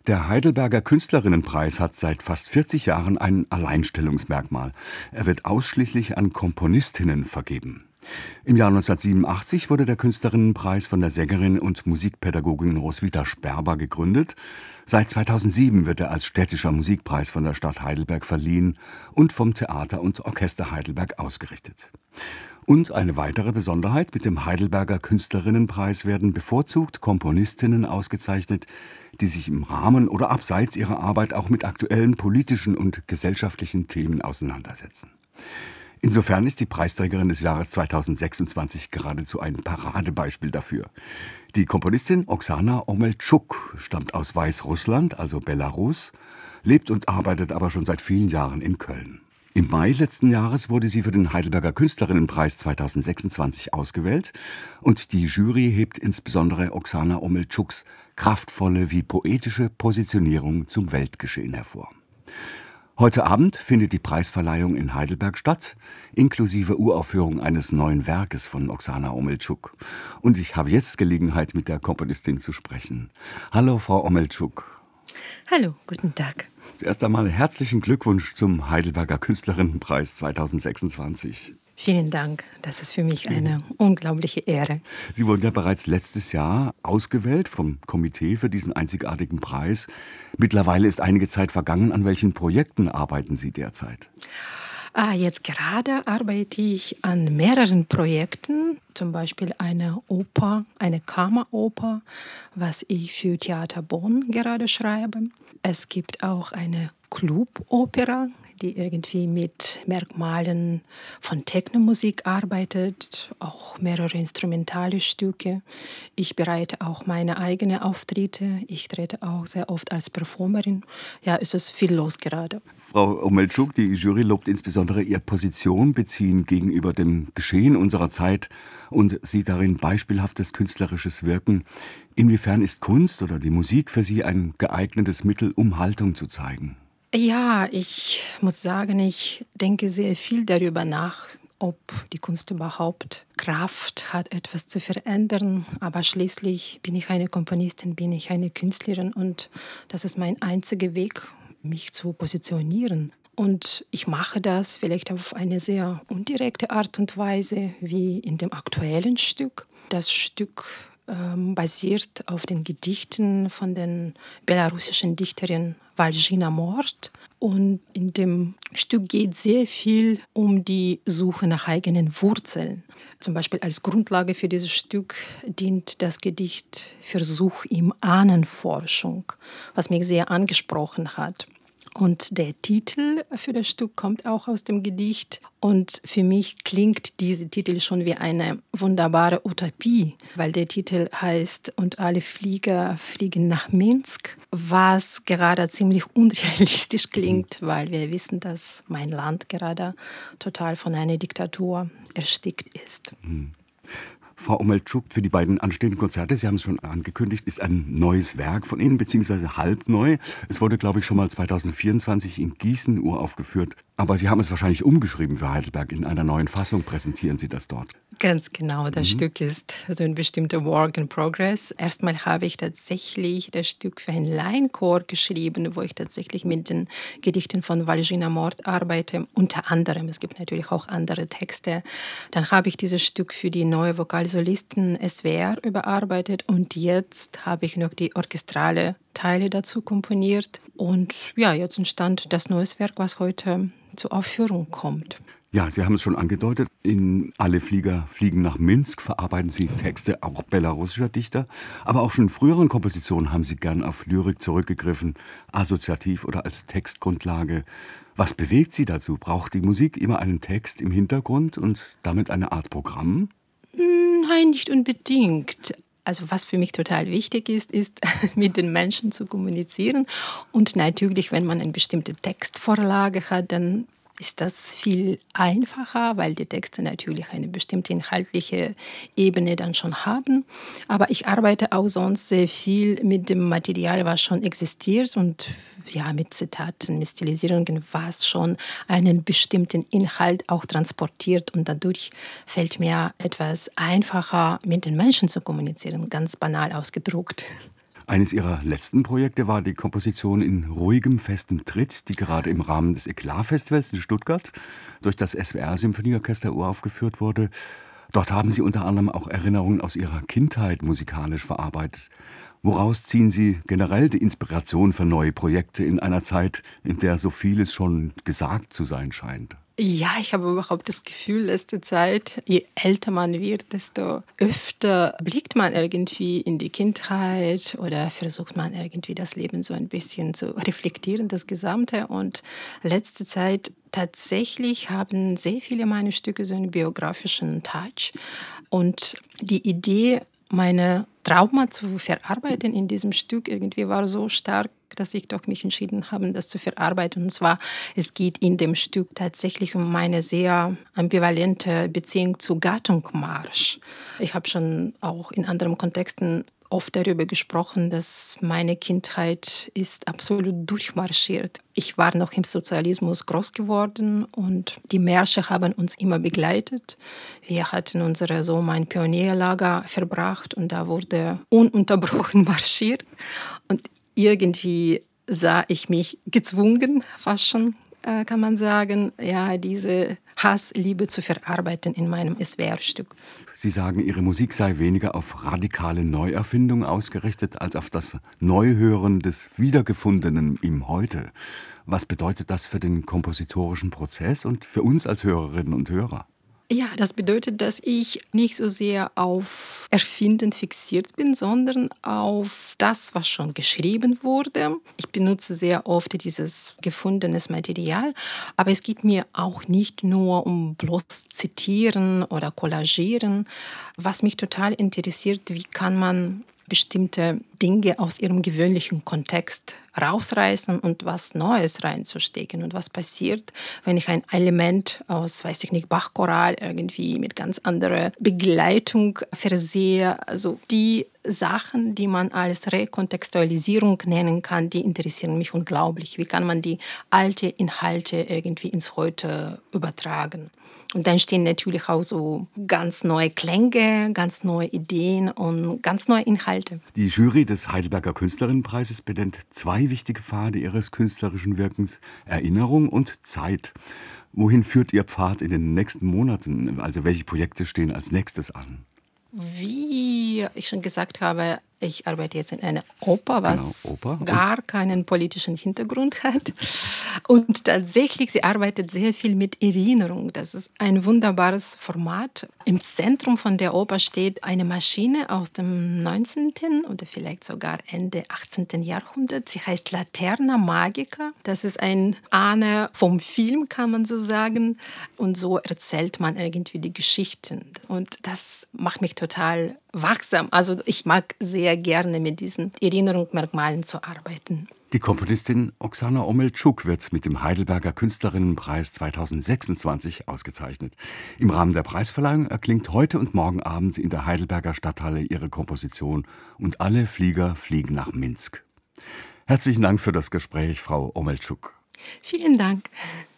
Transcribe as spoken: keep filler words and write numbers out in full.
Der Heidelberger Künstlerinnenpreis hat seit fast vierzig Jahren ein Alleinstellungsmerkmal. Er wird ausschließlich an Komponistinnen vergeben. Im Jahr neunzehnhundertsiebenundachtzig wurde der Künstlerinnenpreis von der Sängerin und Musikpädagogin Roswitha Sperber gegründet. Seit zweitausendsieben wird er als städtischer Musikpreis von der Stadt Heidelberg verliehen und vom Theater und Orchester Heidelberg ausgerichtet. Und eine weitere Besonderheit: Mit dem Heidelberger Künstlerinnenpreis werden bevorzugt Komponistinnen ausgezeichnet, die sich im Rahmen oder abseits ihrer Arbeit auch mit aktuellen politischen und gesellschaftlichen Themen auseinandersetzen. Insofern ist die Preisträgerin des Jahres zweitausendsechsundzwanzig geradezu ein Paradebeispiel dafür. Die Komponistin Oksana Omeltschuk stammt aus Weißrussland, also Belarus, lebt und arbeitet aber schon seit vielen Jahren in Köln. Im Mai letzten Jahres wurde sie für den Heidelberger Künstlerinnenpreis zweitausendsechsundzwanzig ausgewählt und die Jury hebt insbesondere Oksana Omeltschuks kraftvolle wie poetische Positionierung zum Weltgeschehen hervor. Heute Abend findet die Preisverleihung in Heidelberg statt, inklusive Uraufführung eines neuen Werkes von Oksana Omeltschuk. Und ich habe jetzt Gelegenheit, mit der Komponistin zu sprechen. Hallo, Frau Omeltschuk. Hallo, guten Tag. Zuerst einmal herzlichen Glückwunsch zum Heidelberger Künstlerinnenpreis zweitausendsechsundzwanzig. Vielen Dank, das ist für mich eine unglaubliche Ehre. Sie wurden ja bereits letztes Jahr ausgewählt vom Komitee für diesen einzigartigen Preis. Mittlerweile ist einige Zeit vergangen. An welchen Projekten arbeiten Sie derzeit? Ah, jetzt gerade arbeite ich an mehreren Projekten, zum Beispiel eine Oper, eine Kammeroper, was ich für Theater Bonn gerade schreibe. Es gibt auch eine Clubopera, die irgendwie mit Merkmalen von Technomusik arbeitet, auch mehrere instrumentale Stücke. Ich bereite auch meine eigenen Auftritte. Ich trete auch sehr oft als Performerin. Ja, es ist viel los gerade. Frau Omeltschuk, die Jury lobt insbesondere Ihr Position beziehen gegenüber dem Geschehen unserer Zeit und sieht darin beispielhaftes künstlerisches Wirken. Inwiefern ist Kunst oder die Musik für Sie ein geeignetes Mittel, um Haltung zu zeigen? Ja, ich muss sagen, ich denke sehr viel darüber nach, ob die Kunst überhaupt Kraft hat, etwas zu verändern. Aber schließlich bin ich eine Komponistin, bin ich eine Künstlerin und das ist mein einziger Weg, mich zu positionieren. Und ich mache das vielleicht auf eine sehr indirekte Art und Weise, wie in dem aktuellen Stück. Das Stück ähm, basiert auf den Gedichten von der belarussischen Dichterin Walžina Mort. Und in dem Stück geht sehr viel um die Suche nach eigenen Wurzeln. Zum Beispiel als Grundlage für dieses Stück dient das Gedicht Versuch im Ahnenforschung, was mich sehr angesprochen hat. Und der Titel für das Stück kommt auch aus dem Gedicht. Und für mich klingt dieser Titel schon wie eine wunderbare Utopie, weil der Titel heißt „Und alle Flieger fliegen nach Minsk", was gerade ziemlich unrealistisch klingt, weil wir wissen, dass mein Land gerade total von einer Diktatur erstickt ist. Mhm. Frau Omeltschuk, für die beiden anstehenden Konzerte, Sie haben es schon angekündigt, ist ein neues Werk von Ihnen, beziehungsweise halb neu. Es wurde, glaube ich, schon mal zweitausendvierundzwanzig in Gießen uraufgeführt. Aber Sie haben es wahrscheinlich umgeschrieben für Heidelberg. In einer neuen Fassung präsentieren Sie das dort. Ganz genau, das mhm. Stück ist so ein bestimmter Work in Progress. Erstmal habe ich tatsächlich das Stück für einen Laienchor geschrieben, wo ich tatsächlich mit den Gedichten von Walžina Mort arbeite. Unter anderem, es gibt natürlich auch andere Texte. Dann habe ich dieses Stück für die neue Vokalsolisten S W R überarbeitet und jetzt habe ich noch die orchestrale Teile dazu komponiert. Und ja, jetzt entstand das neue Werk, was heute zur Aufführung kommt. Ja, Sie haben es schon angedeutet, in Alle Flieger fliegen nach Minsk verarbeiten Sie Texte auch belarussischer Dichter. Aber auch schon in früheren Kompositionen haben Sie gern auf Lyrik zurückgegriffen, assoziativ oder als Textgrundlage. Was bewegt Sie dazu? Braucht die Musik immer einen Text im Hintergrund und damit eine Art Programm? Nein, nicht unbedingt. Also was für mich total wichtig ist, ist mit den Menschen zu kommunizieren. Und natürlich, wenn man eine bestimmte Textvorlage hat, dann ist das viel einfacher, weil die Texte natürlich eine bestimmte inhaltliche Ebene dann schon haben. Aber ich arbeite auch sonst sehr viel mit dem Material, was schon existiert und ja, mit Zitaten, mit Stilisierungen, was schon einen bestimmten Inhalt auch transportiert. Und dadurch fällt mir etwas einfacher, mit den Menschen zu kommunizieren, ganz banal ausgedrückt. Eines ihrer letzten Projekte war die Komposition in ruhigem, festem Tritt, die gerade im Rahmen des Eklat-Festivals in Stuttgart durch das S W R-Symphonieorchester uraufgeführt wurde. Dort haben Sie unter anderem auch Erinnerungen aus Ihrer Kindheit musikalisch verarbeitet. Woraus ziehen Sie generell die Inspiration für neue Projekte in einer Zeit, in der so vieles schon gesagt zu sein scheint? Ja, ich habe überhaupt das Gefühl, letzte Zeit, je älter man wird, desto öfter blickt man irgendwie in die Kindheit oder versucht man irgendwie das Leben so ein bisschen zu reflektieren, das Gesamte. Und letzte Zeit tatsächlich haben sehr viele meiner Stücke so einen biografischen Touch. Und die Idee, meine Trauma zu verarbeiten in diesem Stück irgendwie war so stark, dass ich doch mich entschieden habe, das zu verarbeiten. Und zwar, es geht in dem Stück tatsächlich um meine sehr ambivalente Beziehung zu Gattungmarsch. Ich habe schon auch in anderen Kontexten oft darüber gesprochen, dass meine Kindheit ist absolut durchmarschiert. Ich war noch im Sozialismus groß geworden und die Märsche haben uns immer begleitet. Wir hatten unsere so mein Pionierlager verbracht und da wurde ununterbrochen marschiert. Und irgendwie sah ich mich gezwungen, fast schon, äh, kann man sagen, ja, diese Hassliebe zu verarbeiten in meinem S W R-Stück. Sie sagen, Ihre Musik sei weniger auf radikale Neuerfindung ausgerichtet, als auf das Neuhören des Wiedergefundenen im Heute. Was bedeutet das für den kompositorischen Prozess und für uns als Hörerinnen und Hörer? Ja, das bedeutet, dass ich nicht so sehr auf Erfinden fixiert bin, sondern auf das, was schon geschrieben wurde. Ich benutze sehr oft dieses gefundenes Material, aber es geht mir auch nicht nur um bloß Zitieren oder Collagieren. Was mich total interessiert, wie kann man bestimmte Dinge aus ihrem gewöhnlichen Kontext rausreißen und was Neues reinzustecken. Und was passiert, wenn ich ein Element aus, weiß ich nicht, Bachchoral irgendwie mit ganz anderer Begleitung versehe. Also die Sachen, die man als Rekontextualisierung nennen kann, die interessieren mich unglaublich. Wie kann man die alten Inhalte irgendwie ins Heute übertragen? Und dann entstehen natürlich auch so ganz neue Klänge, ganz neue Ideen und ganz neue Inhalte. Die Jury des Heidelberger Künstlerinnenpreises benennt zwei wichtige Pfade ihres künstlerischen Wirkens: Erinnerung und Zeit. Wohin führt Ihr Pfad in den nächsten Monaten? Also welche Projekte stehen als nächstes an? Wie ich schon gesagt habe, ich arbeite jetzt in einer Oper, was Genau, Oper. gar keinen politischen Hintergrund hat. Und tatsächlich, sie arbeitet sehr viel mit Erinnerung. Das ist ein wunderbares Format. Im Zentrum von der Oper steht eine Maschine aus dem neunzehnten oder vielleicht sogar Ende achtzehnten Jahrhundert. Sie heißt Laterna Magica. Das ist ein Ahne vom Film, kann man so sagen. Und so erzählt man irgendwie die Geschichten. Und das macht mich total wachsam. Also ich mag sehr gerne mit diesen Erinnerungsmerkmalen zu arbeiten. Die Komponistin Oksana Omeltschuk wird mit dem Heidelberger Künstlerinnenpreis zweitausendsechsundzwanzig ausgezeichnet. Im Rahmen der Preisverleihung erklingt heute und morgen Abend in der Heidelberger Stadthalle ihre Komposition Und alle Flieger fliegen nach Minsk. Herzlichen Dank für das Gespräch, Frau Omeltschuk. Vielen Dank.